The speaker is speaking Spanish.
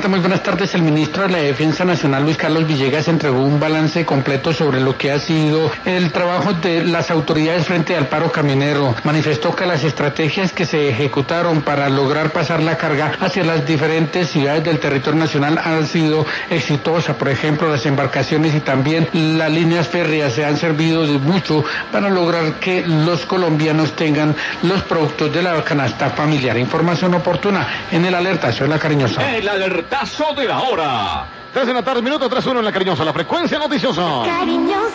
Muy buenas tardes. El ministro de la Defensa Nacional, Luis Carlos Villegas, entregó un balance completo sobre lo que ha sido el trabajo de las autoridades frente al paro camionero. Manifestó que las estrategias que se ejecutaron para lograr pasar la carga hacia las diferentes ciudades del territorio nacional han sido exitosas. Por ejemplo, las embarcaciones y también las líneas férreas se han servido de mucho para lograr que los colombianos tengan los productos de la canasta familiar. Información oportuna en el Alerta. Soy La Cariñosa. El alertazo de la hora. 3 de la tarde, minuto 3-1 en La Cariñosa. La frecuencia noticiosa. Cariñosa.